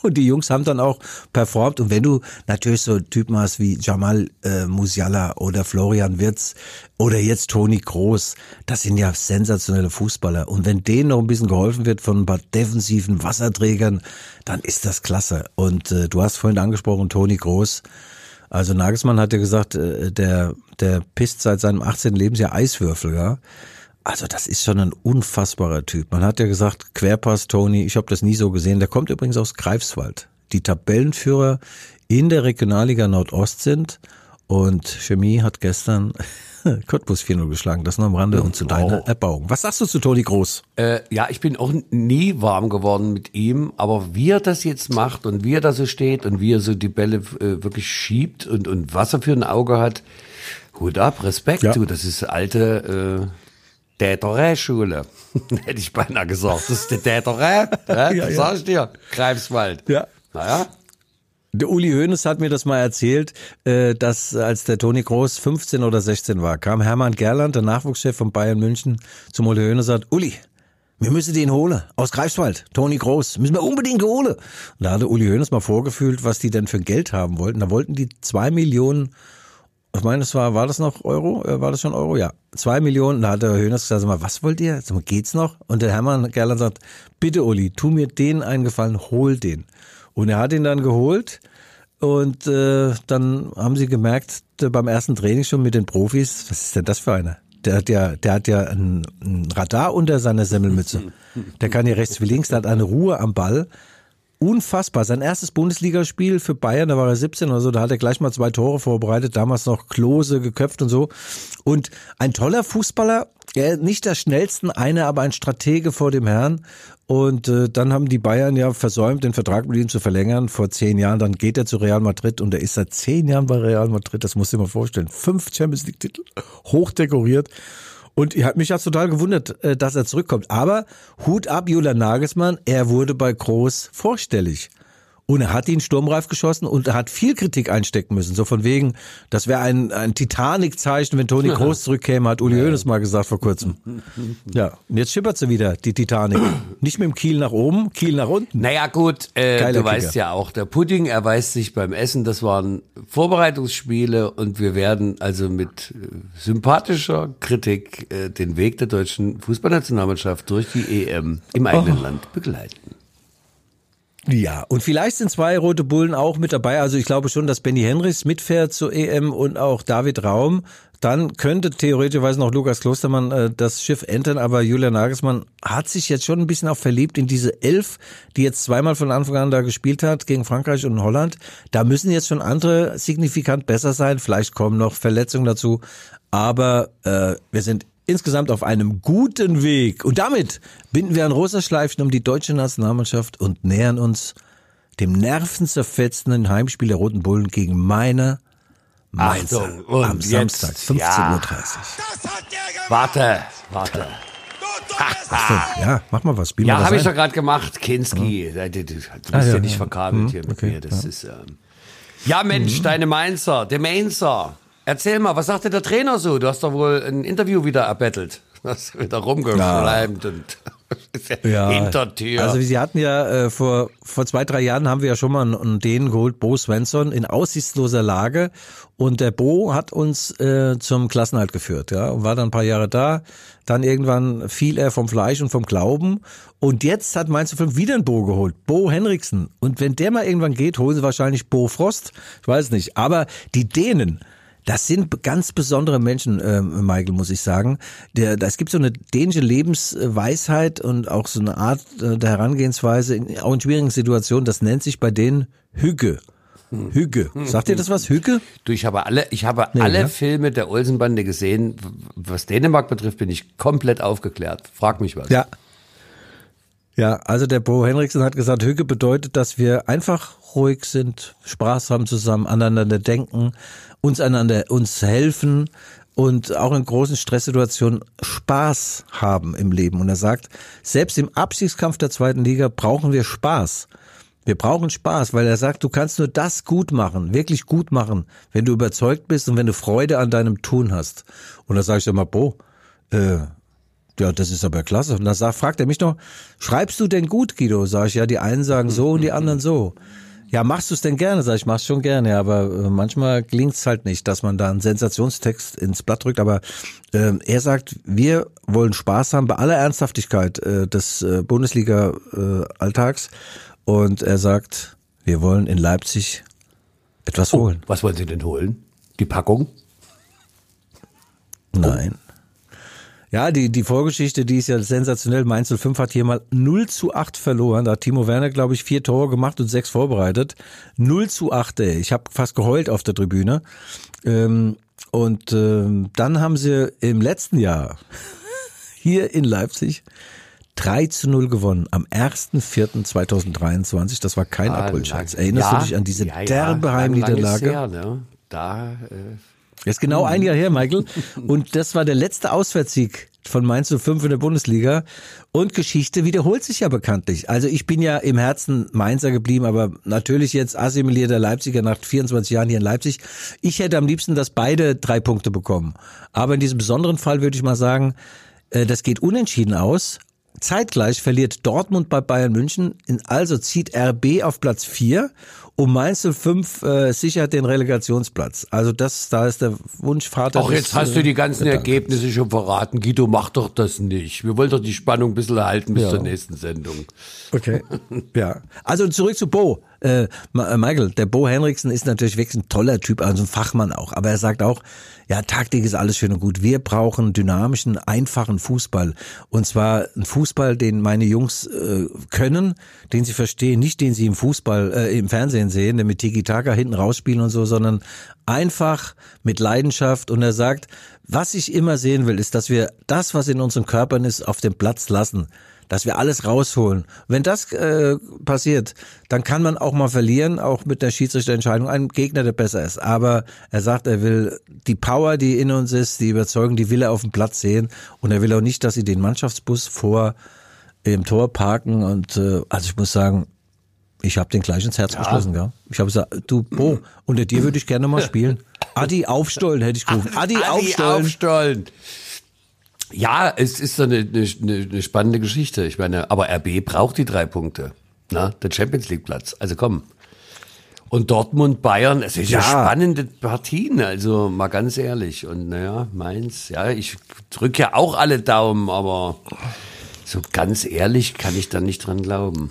Und die Jungs haben dann auch performt. Und wenn du natürlich so Typen hast wie Jamal äh, Musiala oder Florian Wirtz oder jetzt Toni Kroos, das sind ja sensationelle Fußballer. Und wenn denen noch ein bisschen geholfen wird von ein paar defensiven Wasserträgern, dann ist das klasse. Und äh, du hast vorhin angesprochen, Toni Kroos. Also Nagelsmann hat ja gesagt, äh, der der pisst seit seinem achtzehnten Lebensjahr Eiswürfel, ja. Also das ist schon ein unfassbarer Typ. Man hat ja gesagt, Querpass Toni, ich habe das nie so gesehen. Der kommt übrigens aus Greifswald. Die Tabellenführer in der Regionalliga Nordost sind und Chemie hat gestern Cottbus vier null geschlagen. Das nur am Rande und zu deiner Erbauung. Was sagst du zu Toni Kroos? Äh, ja, ich bin auch nie warm geworden mit ihm, aber wie er das jetzt macht und wie er da so steht und wie er so die Bälle äh, wirklich schiebt und, und was er für ein Auge hat, Hut ab, Respekt, ja. Du, das ist alte... Äh Täterä-Schule, hätte ich beinahe gesagt. Das ist der Täterä, ja, ja, das sag ich dir, Greifswald. Ja. Naja. Der Uli Hoeneß hat mir das mal erzählt, dass als der Toni Kroos fünfzehn oder sechzehn war, kam Hermann Gerland, der Nachwuchschef von Bayern München, zum Uli Hoeneß und sagt, Uli, wir müssen den holen, aus Greifswald, Toni Kroos, müssen wir unbedingt holen. Und da hatte Uli Hoeneß mal vorgefühlt, was die denn für Geld haben wollten. Da wollten die zwei Millionen, ich meine, das war, war das noch Euro? War das schon Euro? Ja. Zwei Millionen. Da hat der Hoeneß gesagt, sag mal, was wollt ihr? Sag mal, geht's noch? Und der Hermann Gerland sagt, bitte Uli, tu mir den einen Gefallen, hol den. Und er hat ihn dann geholt. Und äh, dann haben sie gemerkt, beim ersten Training schon mit den Profis, was ist denn das für einer? Der hat ja, der hat ja ein, ein Radar unter seiner Semmelmütze. Der kann hier rechts wie links, der hat eine Ruhe am Ball. Unfassbar. Sein erstes Bundesligaspiel für Bayern, da war er siebzehn oder so, da hat er gleich mal zwei Tore vorbereitet, damals noch Klose geköpft und so. Und ein toller Fußballer, ja, nicht der schnellsten, einer, aber ein Stratege vor dem Herrn. Und äh, dann haben die Bayern ja versäumt, den Vertrag mit ihm zu verlängern vor zehn Jahren. Dann geht er zu Real Madrid und er ist seit zehn Jahren bei Real Madrid. Das musst du dir mal vorstellen. Fünf Champions League Titel, hochdekoriert. Und mich hat's total gewundert, dass er zurückkommt. Aber Hut ab, Julian Nagelsmann, er wurde bei Kroos vorstellig. Und er hat ihn sturmreif geschossen und er hat viel Kritik einstecken müssen. So von wegen, das wäre ein, ein Titanic-Zeichen, wenn Toni Kroos zurückkäme, hat Uli Hoeneß mal gesagt vor kurzem. Ja, und jetzt schippert sie wieder, die Titanic. Nicht mit dem Kiel nach oben, Kiel nach unten. Naja gut, äh, du Kicker. Weißt ja auch, der Pudding erweist sich beim Essen, das waren Vorbereitungsspiele und wir werden also mit äh, sympathischer Kritik äh, den Weg der deutschen Fußballnationalmannschaft durch die E M im eigenen oh. Land begleiten. Ja, und vielleicht sind zwei rote Bullen auch mit dabei. Also ich glaube schon, dass Benny Henrichs mitfährt zur E M und auch David Raum. Dann könnte theoretischerweise noch Lukas Klostermann äh, das Schiff entern, aber Julian Nagelsmann hat sich jetzt schon ein bisschen auch verliebt in diese Elf, die jetzt zweimal von Anfang an da gespielt hat, gegen Frankreich und Holland. Da müssen jetzt schon andere signifikant besser sein. Vielleicht kommen noch Verletzungen dazu, aber äh, wir sind insgesamt auf einem guten Weg. Und damit binden wir ein rosa Schleifchen um die deutsche Nationalmannschaft und nähern uns dem nervenzerfetzenden Heimspiel der Roten Bullen gegen meine Mainzer am Samstag, fünfzehn Uhr dreißig. Ja. Warte, warte. Achtung, ja, mach mal was. Spiel ja, mal habe ich doch gerade gemacht. Kinski, ja. du, du bist ah, ja, ja nicht verkabelt ja. hier mit okay, mir. Das ja. ist ähm ja Mensch, mhm. deine Mainzer, der Mainzer. Erzähl mal, was sagte der Trainer so? Du hast doch wohl ein Interview wieder erbettelt. Du hast wieder rumgeschleimt ja. und ja. Hintertür. Also sie hatten ja äh, vor vor zwei, drei Jahren haben wir ja schon mal einen, einen Dänen geholt, Bo Svensson, in aussichtsloser Lage. Und der Bo hat uns äh, zum Klassenerhalt geführt, ja, und war dann ein paar Jahre da. Dann irgendwann fiel er vom Fleisch und vom Glauben. Und jetzt hat Mainz null fünf wieder einen Bo geholt, Bo Henriksen. Und wenn der mal irgendwann geht, holen sie wahrscheinlich Bo Frost. Ich weiß nicht. Aber die Dänen, das sind ganz besondere Menschen, äh, Michael, muss ich sagen. Der, es gibt so eine dänische Lebensweisheit und auch so eine Art äh, der Herangehensweise, in, auch in schwierigen Situationen, das nennt sich bei denen Hügge. Hügge. Sagt ihr das was? Hügge? Du, ich habe alle, ich habe nee, alle ja? Filme der Olsenbande gesehen. Was Dänemark betrifft, bin ich komplett aufgeklärt. Frag mich was. Ja. Ja, also der Bo Henriksen hat gesagt, Hügge bedeutet, dass wir einfach ruhig sind, Spaß haben zusammen, aneinander denken, uns einander, uns helfen und auch in großen Stresssituationen Spaß haben im Leben. Und er sagt, selbst im Abstiegskampf der zweiten Liga brauchen wir Spaß. Wir brauchen Spaß, weil er sagt, du kannst nur das gut machen, wirklich gut machen, wenn du überzeugt bist und wenn du Freude an deinem Tun hast. Und da sage ich immer, Bo, äh, Ja, das ist aber klasse. Und da sagt, fragt er mich noch, schreibst du denn gut, Guido? Sag ich, ja, die einen sagen so und die anderen so. Ja, machst du es denn gerne? Sag ich, mach's schon gerne, aber äh, manchmal gelingt's halt nicht, dass man da einen Sensationstext ins Blatt drückt. Aber äh, er sagt, wir wollen Spaß haben bei aller Ernsthaftigkeit äh, des äh, Bundesliga-Alltags. Äh, und er sagt, wir wollen in Leipzig etwas Oh, holen. was wollen Sie denn holen? Die Packung? Nein. Ja, die, die Vorgeschichte, die ist ja sensationell. Mainz null fünf hat hier mal null zu acht verloren. Da hat Timo Werner, glaube ich, vier Tore gemacht und sechs vorbereitet. null zu acht, ey. Ich habe fast geheult auf der Tribüne. Ähm, und ähm, dann haben sie im letzten Jahr hier in Leipzig drei zu null gewonnen. Am ersten vierten zweitausenddreiundzwanzig. Das war kein Ah, Abholscheiß. lang- Erinnerst ja, du dich an diese ja, ja, derbe lang- Heimniederlage? lang ist her, ne? Da, äh, Das ist genau ein Jahr her, Michael. Und das war der letzte Auswärtssieg von Mainz null fünf in der Bundesliga. Und Geschichte wiederholt sich ja bekanntlich. Also ich bin ja im Herzen Mainzer geblieben, aber natürlich jetzt assimilierter Leipziger nach vierundzwanzig Jahren hier in Leipzig. Ich hätte am liebsten, dass beide drei Punkte bekommen. Aber in diesem besonderen Fall würde ich mal sagen, äh, das geht unentschieden aus. Zeitgleich verliert Dortmund bei Bayern München, also zieht R B auf Platz vier und Mainz null fünf äh, sichert den Relegationsplatz. Also das, da ist der Wunschvater. Ach, des, jetzt hast du die ganzen äh, Ergebnisse schon verraten. Guido, mach doch das nicht. Wir wollen doch die Spannung ein bisschen erhalten bis Ja. zur nächsten Sendung. Okay. Ja. Also zurück zu Bo. Äh, Michael, der Bo Henriksen ist natürlich wirklich ein toller Typ, also ein Fachmann auch. Aber er sagt auch, ja, Taktik ist alles schön und gut. Wir brauchen dynamischen, einfachen Fußball. Und zwar einen Fußball, den meine Jungs äh, können, den sie verstehen, nicht den sie im Fußball, äh, im Fernsehen sehen, der mit Tiki-Taka hinten rausspielen und so, sondern einfach mit Leidenschaft. Und er sagt, was ich immer sehen will, ist, dass wir das, was in unseren Körpern ist, auf dem Platz lassen. Dass wir alles rausholen. Wenn das äh, passiert, dann kann man auch mal verlieren, auch mit der Schiedsrichterentscheidung, ein Gegner, der besser ist. Aber er sagt, er will die Power, die in uns ist, die Überzeugung, die will er auf dem Platz sehen. Und er will auch nicht, dass sie den Mannschaftsbus vor dem Tor parken. Und äh, also ich muss sagen, ich habe den gleich ins Herz Ja. geschlossen. Gell? Ich habe gesagt, du Bo, unter dir würde ich gerne mal spielen. Adi aufstollen, hätte ich gerufen. Adi, Adi aufstollen. aufstollen. Ja, es ist so eine, eine, eine spannende Geschichte. Ich meine, aber R B braucht die drei Punkte. Na, der Champions League Platz. Also komm. Und Dortmund, Bayern, es ist ja, Ja. spannende Partien, also mal ganz ehrlich. Und naja, Mainz, ja, ich drücke ja auch alle Daumen, aber so ganz ehrlich kann ich da nicht dran glauben.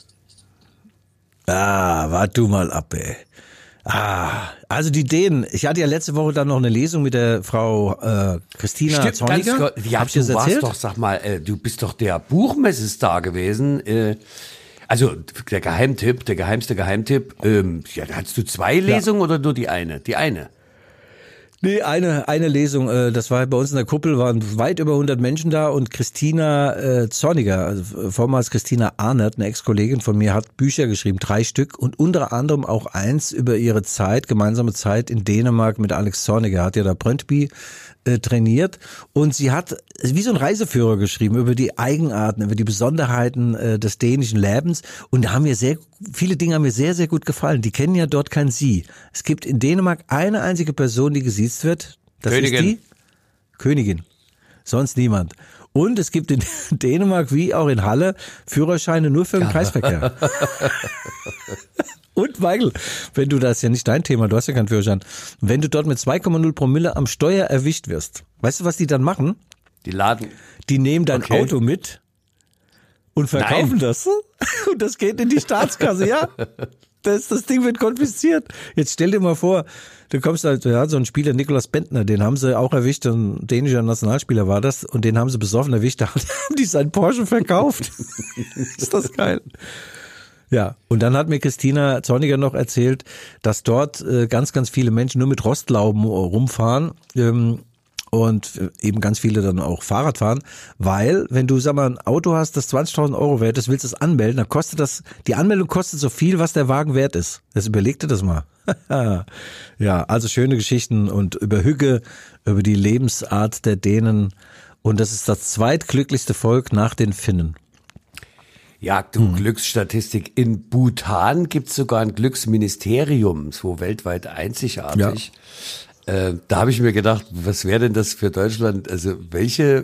Ah, wart du mal ab, ey. Ah, also die Dänen. Ich hatte ja letzte Woche dann noch eine Lesung mit der Frau äh, Christina Zorniger. ganz kurz. Ja, Hab ich du das warst erzählt? doch, sag mal, äh, du bist doch der Buchmessestar gewesen. Äh, also der Geheimtipp, der geheimste Geheimtipp. Ähm, ja, hattest du zwei Lesungen oder nur die eine? Die eine. Nee, eine eine Lesung, äh, das war bei uns in der Kuppel, waren weit über hundert Menschen da und Christina äh, Zorniger, also äh, vormals Christina Arnert, eine Ex-Kollegin von mir, hat Bücher geschrieben, drei Stück und unter anderem auch eins über ihre Zeit, gemeinsame Zeit in Dänemark mit Alex Zorniger, hat ja da Brøndby äh, trainiert und sie hat wie so ein Reiseführer geschrieben über die Eigenarten, über die Besonderheiten äh, des dänischen Lebens und da haben mir sehr, viele Dinge haben mir sehr, sehr gut gefallen. Die kennen ja dort kein Sie. Es gibt in Dänemark eine einzige Person, die gesiezt wird. Das Königin. ist die Königin. Sonst niemand. Und es gibt in Dänemark wie auch in Halle Führerscheine nur für den Kreisverkehr. Und Michael, wenn du, das ist ja nicht dein Thema, du hast ja keinen Führerschein, wenn du dort mit zwei Komma null Promille am Steuer erwischt wirst, weißt du, was die dann machen? Die laden. Die nehmen dein Okay. Auto mit und verkaufen Nein. das. Und das geht in die Staatskasse, ja. Das, das Ding wird konfisziert. Jetzt stell dir mal vor, du kommst halt, ja, so ein Spieler, Niklas Bentner, den haben sie auch erwischt, ein dänischer Nationalspieler war das, und den haben sie besoffen erwischt, da haben die seinen Porsche verkauft. Ist das geil. Ja, und dann hat mir Christina Zorniger noch erzählt, dass dort äh, ganz, ganz viele Menschen nur mit Rostlauben äh, rumfahren ähm, und äh, eben ganz viele dann auch Fahrrad fahren, weil wenn du, sag mal, ein Auto hast, das zwanzigtausend Euro wert ist, willst du es anmelden, dann kostet das, die Anmeldung kostet so viel, was der Wagen wert ist. Das überleg dir das mal. Ja, also schöne Geschichten und über Hügge, über die Lebensart der Dänen, und das ist das zweitglücklichste Volk nach den Finnen. Ja, du, Glücksstatistik. In Bhutan gibt's sogar ein Glücksministerium, so weltweit einzigartig. Äh, da habe ich mir gedacht, was wäre denn das für Deutschland? Also welche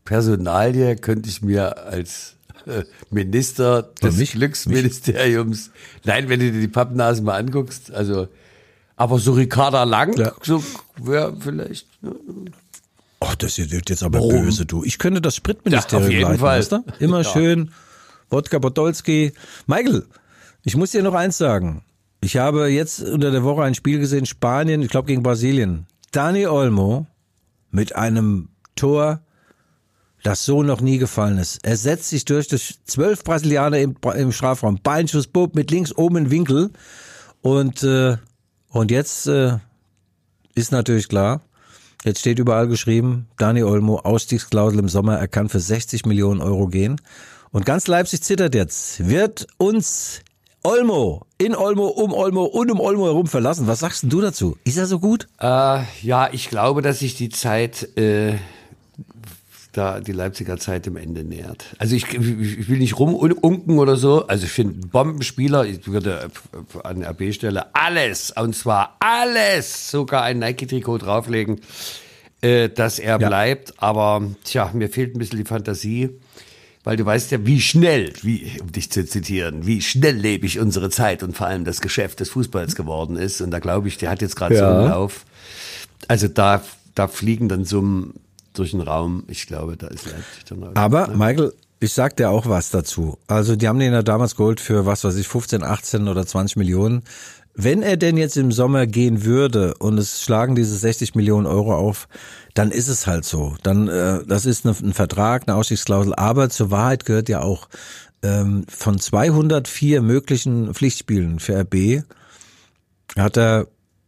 Personalie könnte ich mir als äh, Minister des mich? Glücksministeriums, nein, wenn du dir die Pappnasen mal anguckst, also, aber so Ricarda Lang, Ja. so wäre vielleicht, ne? Ach, das wird jetzt aber Warum? böse, du. Ich könnte das Spritministerium Ja, auf jeden leiten, Fall. weißt du? Immer Ja. schön Wodka Podolski. Michael, ich muss dir noch eins sagen. Ich habe jetzt unter der Woche ein Spiel gesehen, Spanien, ich glaube gegen Brasilien. Dani Olmo mit einem Tor, das so noch nie gefallen ist. Er setzt sich durch, durch zwölf Brasilianer im, im Strafraum. Beinschuss, Bub, mit links oben im Winkel. Und, äh, und jetzt äh, ist natürlich klar, jetzt steht überall geschrieben, Dani Olmo, Ausstiegsklausel im Sommer, er kann für sechzig Millionen Euro gehen. Und ganz Leipzig zittert jetzt. Wird uns Olmo, in Olmo, um Olmo und um Olmo herum verlassen? Was sagst denn du dazu? Ist er so gut? Äh, ja, ich glaube, dass sich die Zeit, äh, da die Leipziger Zeit dem Ende nähert. Also ich, ich will nicht rumunken oder so. Also ich finde einen Bombenspieler, ich würde an der R B-Stelle alles, und zwar alles, sogar ein Nike-Trikot drauflegen, äh, dass er Ja. bleibt. Aber tja, mir fehlt ein bisschen die Fantasie. Weil du weißt ja, wie schnell, wie, um dich zu zitieren, wie schnelllebig unsere Zeit und vor allem das Geschäft des Fußballs geworden ist. Und da glaube ich, der hat jetzt gerade Ja. so einen Lauf. Also da, da fliegen dann Summen durch den Raum. Ich glaube, da ist Leipzig dann auch. Aber, Michael, ich sag dir auch was dazu. Also, die haben den ja damals geholt für, was weiß ich, fünfzehn, achtzehn oder zwanzig Millionen. Wenn er denn jetzt im Sommer gehen würde und es schlagen diese sechzig Millionen Euro auf, dann ist es halt so. Dann, äh, das ist eine, ein Vertrag, eine Ausstiegsklausel. Aber zur Wahrheit gehört ja auch, ähm, von zweihundertvier möglichen Pflichtspielen für R B hat er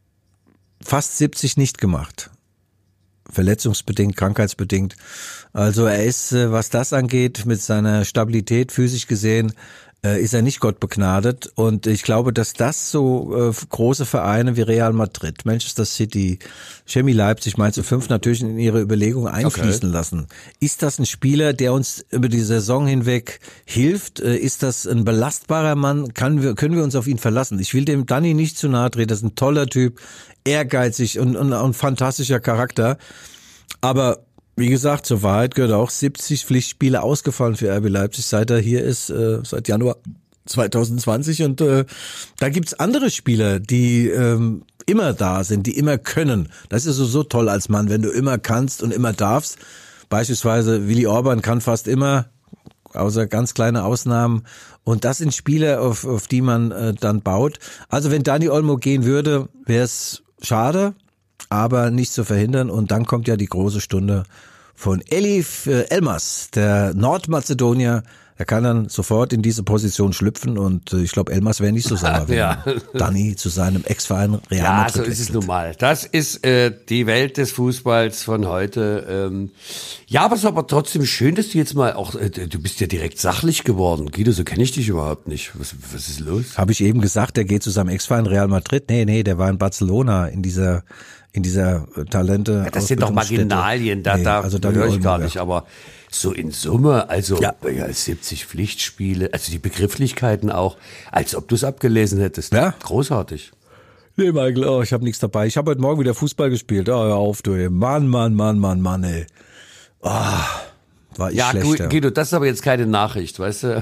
fast siebzig nicht gemacht. Verletzungsbedingt, krankheitsbedingt. Also er ist, äh, was das angeht, mit seiner Stabilität physisch gesehen, äh, ist er nicht Gott begnadet. Und ich glaube, dass das so äh, große Vereine wie Real Madrid, Manchester City, Chemie Leipzig, Mainz fünf natürlich in ihre Überlegungen einfließen Okay. lassen. Ist das ein Spieler, der uns über die Saison hinweg hilft? Äh, Ist das ein belastbarer Mann? Kann wir, können wir uns auf ihn verlassen? Ich will dem Danny nicht zu nahe treten. Das ist ein toller Typ, ehrgeizig und, und, und fantastischer Charakter. Aber wie gesagt, zur Wahrheit gehört auch siebzig Pflichtspiele ausgefallen für R B Leipzig, seit er hier ist, äh, seit Januar zwanzig zwanzig. Und äh, da gibt's andere Spieler, die ähm, immer da sind, die immer können. Das ist so, so toll als Mann, wenn du immer kannst und immer darfst. Beispielsweise Willi Orban kann fast immer, außer ganz kleine Ausnahmen. Und das sind Spieler, auf, auf die man äh, dann baut. Also wenn Dani Olmo gehen würde, wäre es schade, aber nicht zu verhindern. Und dann kommt ja die große Stunde von Elif äh, Elmas, der Nordmazedonier. Er kann dann sofort in diese Position schlüpfen und äh, ich glaube, Elmas wäre nicht so sauer, wenn Ja. Dani zu seinem Ex-Verein Real Ja, Madrid so ist es wechselt. nun mal. Das ist äh, die Welt des Fußballs von heute. Ähm, ja, aber es ist aber trotzdem schön, dass du jetzt mal auch, äh, du bist ja direkt sachlich geworden. Guido, so kenne ich dich überhaupt nicht. Was, was ist los? Habe ich eben gesagt, der geht zu seinem Ex-Verein Real Madrid? Nee, nee, der war in Barcelona in dieser in dieser äh, Talente. Ja, das sind doch Ausbildungsstätte. Marginalien, da, Nee, da also Dani höre ich Olmo, gar ja. nicht. Aber so in Summe, also Ja. ja. siebzig Pflichtspiele, also die Begrifflichkeiten auch, als ob du es abgelesen hättest. Ja. Großartig. Nee, Michael, oh, ich habe nichts dabei. Ich habe heute Morgen wieder Fußball gespielt. Oh, hör auf, du. Ey. Mann, Mann, Mann, Mann, Mann, ey. Oh, war ich Ja, schlechter. Guido, das ist aber jetzt keine Nachricht, weißt du?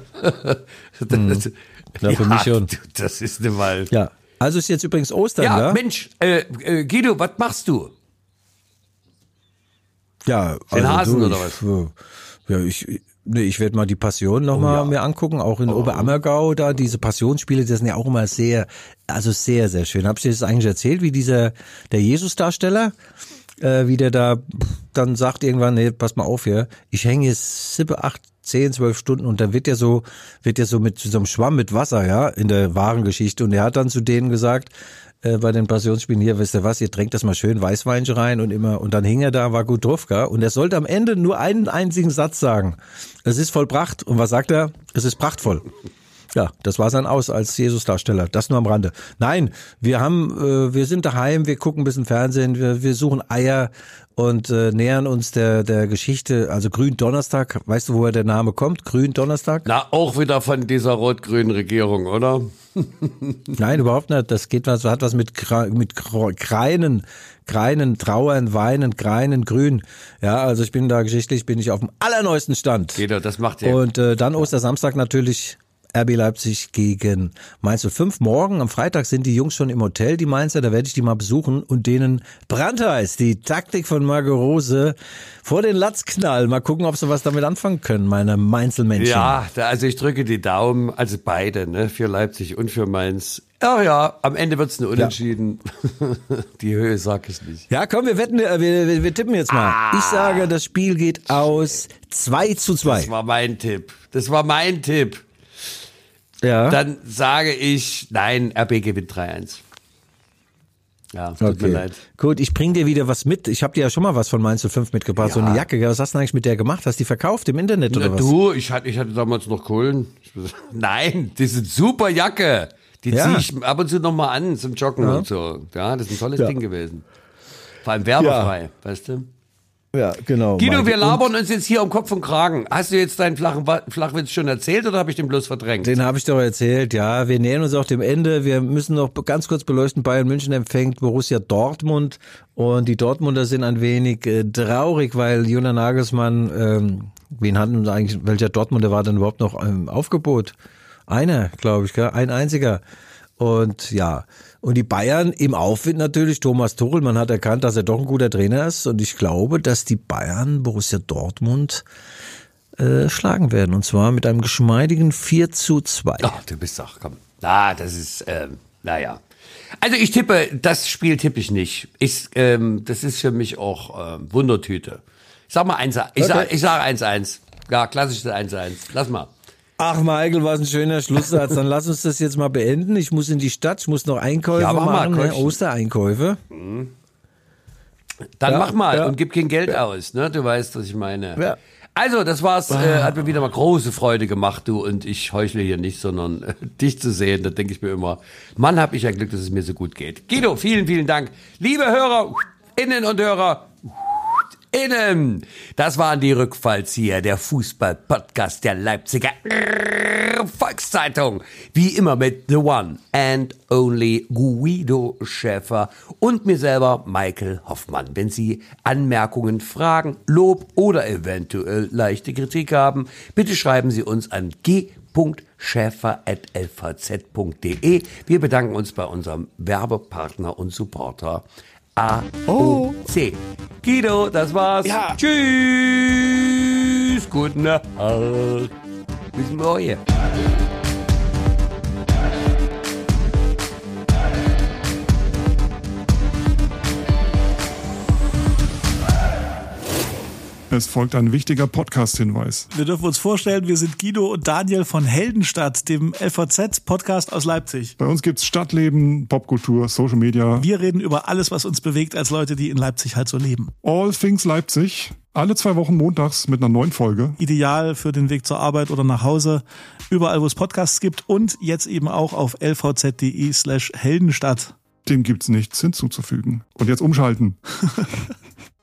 das, Ja, für mich schon. du, Das ist eine mal. Ja, also ist jetzt übrigens Ostern, Ja, ja? Mensch, äh, äh, Guido, was machst du? Ja, Den also Hasen du, oder ich, was? Ja, ich, nee, ich werde mal die Passion nochmal Oh, ja. mir angucken, auch in Oberammergau, da diese Passionsspiele, das sind ja auch immer sehr, also sehr, sehr schön. Hab ich dir das eigentlich erzählt, wie dieser, der Jesus-Darsteller, äh, wie der da dann sagt irgendwann, nee, pass mal auf hier, ich hänge jetzt sieben, acht, zehn, zwölf Stunden und dann wird der so, wird der so mit so einem Schwamm mit Wasser, ja, in der wahren Geschichte. Und er hat dann zu denen gesagt, äh, bei den Passionsspielen hier, wisst ihr was, ihr tränkt das mal schön Weißweinchen rein und immer, und dann hing er da, war gut drauf, gell? Und er sollte am Ende nur einen einzigen Satz sagen. Es ist vollbracht. Und was sagt er? Es ist prachtvoll. Ja, das war sein Aus als Jesus-Darsteller. Das nur am Rande. Nein, wir haben, äh, wir sind daheim, wir gucken ein bisschen Fernsehen, wir, wir suchen Eier und äh, nähern uns der der Geschichte. Also Gründonnerstag, weißt du, woher der Name kommt? Gründonnerstag? Na, auch wieder von dieser rot-grünen Regierung, oder? Nein, überhaupt nicht. Das geht was, hat was mit mit Kreinen, Kreinen, Trauern, Weinen, Kreinen, Grün. Ja, also ich bin da geschichtlich, bin ich auf dem allerneuesten Stand. Jeder, das macht ihr. Und äh, dann Ostersamstag natürlich R B Leipzig gegen Mainz null fünf. Morgen am Freitag sind die Jungs schon im Hotel, die Mainzer, da werde ich die mal besuchen und denen brandheiß die Taktik von Marco Rose vor den Latz knallen. Mal gucken, ob sie was damit anfangen können, meine Mainzelmännchen. Ja, da, also ich drücke die Daumen, also beide, ne, für Leipzig und für Mainz. Ach ja, am Ende wird's ein Unentschieden. Ja. Die Höhe sag ich nicht. Ja, komm, wir wetten, wir, wir, wir tippen jetzt mal. Ah. Ich sage, das Spiel geht aus zwei zu zwei. Das war mein Tipp. Das war mein Tipp. Ja. Dann sage ich, nein, R B gewinnt drei eins. Ja, tut okay. mir leid. Gut, ich bring dir wieder was mit. Ich habe dir ja schon mal was von Mainz null fünf mitgebracht, ja. So eine Jacke. Was hast du eigentlich mit der gemacht? Hast du die verkauft im Internet oder Na, was? Du, ich hatte, ich hatte damals noch Kohlen. Nein, das ist eine super Jacke. Die ja. ziehe ich ab und zu nochmal an zum Joggen ja. und so. Ja, das ist ein tolles ja. Ding gewesen. Vor allem werbefrei, ja. weißt du? Ja, genau. Guido, wir labern uns jetzt hier um Kopf und Kragen. Hast du jetzt deinen flachen Flachwitz schon erzählt oder habe ich den bloß verdrängt? Den habe ich doch erzählt, ja. Wir nähern uns auch dem Ende. Wir müssen noch ganz kurz beleuchten, Bayern München empfängt Borussia Dortmund und die Dortmunder sind ein wenig äh, traurig, weil Julian Nagelsmann, ähm, wen hatten eigentlich, welcher Dortmunder war denn überhaupt noch im Aufgebot? Einer, glaube ich, gell? Ein einziger. Und ja, und die Bayern im Aufwind natürlich, Thomas Tuchel, man hat erkannt, dass er doch ein guter Trainer ist und ich glaube, dass die Bayern Borussia Dortmund äh, schlagen werden und zwar mit einem geschmeidigen vier zu zwei. Ach, du bist doch, komm. Ah, das ist, ähm, naja. Also ich tippe, das Spiel tippe ich nicht. Ich, ähm, das ist für mich auch ähm, Wundertüte. Ich sag mal eins, ich okay. sag, ich sag eins eins. Ja, klassisches eins eins. Lass mal. Ach, Michael, was ein schöner Schlusssatz. Dann lass uns das jetzt mal beenden. Ich muss in die Stadt, ich muss noch Einkäufe ja, machen, ne? Ostereinkäufe. Mhm. Dann ja, mach mal ja. und gib kein Geld ja. aus, ne? Du weißt, was ich meine. Ja. Also, das war's. Äh, hat mir wieder mal große Freude gemacht, du. Und ich heuchle hier nicht, sondern äh, dich zu sehen. Da denke ich mir immer, Mann, hab ich ja Glück, dass es mir so gut geht. Guido, vielen, vielen Dank. Liebe Hörer, Innen und Hörer, Innen. Das waren die Rückfallzieher, der Fußball-Podcast der Leipziger Volkszeitung. Wie immer mit the one and only Guido Schäfer und mir selber Michael Hoffmann. Wenn Sie Anmerkungen, Fragen, Lob oder eventuell leichte Kritik haben, bitte schreiben Sie uns an g punkt schäfer at l v z punkt d e. Wir bedanken uns bei unserem Werbepartner und Supporter A O C. Guido, das war's. Ja. Tschüss. Gute Nacht. Bis morgen. Es folgt ein wichtiger Podcast-Hinweis. Wir dürfen uns vorstellen, wir sind Guido und Daniel von Heldenstadt, dem L V Z-Podcast aus Leipzig. Bei uns gibt's Stadtleben, Popkultur, Social Media. Wir reden über alles, was uns bewegt als Leute, die in Leipzig halt so leben. All Things Leipzig. Alle zwei Wochen montags mit einer neuen Folge. Ideal für den Weg zur Arbeit oder nach Hause. Überall, wo es Podcasts gibt und jetzt eben auch auf lvz.de slash Heldenstadt. Dem gibt's nichts hinzuzufügen. Und jetzt umschalten.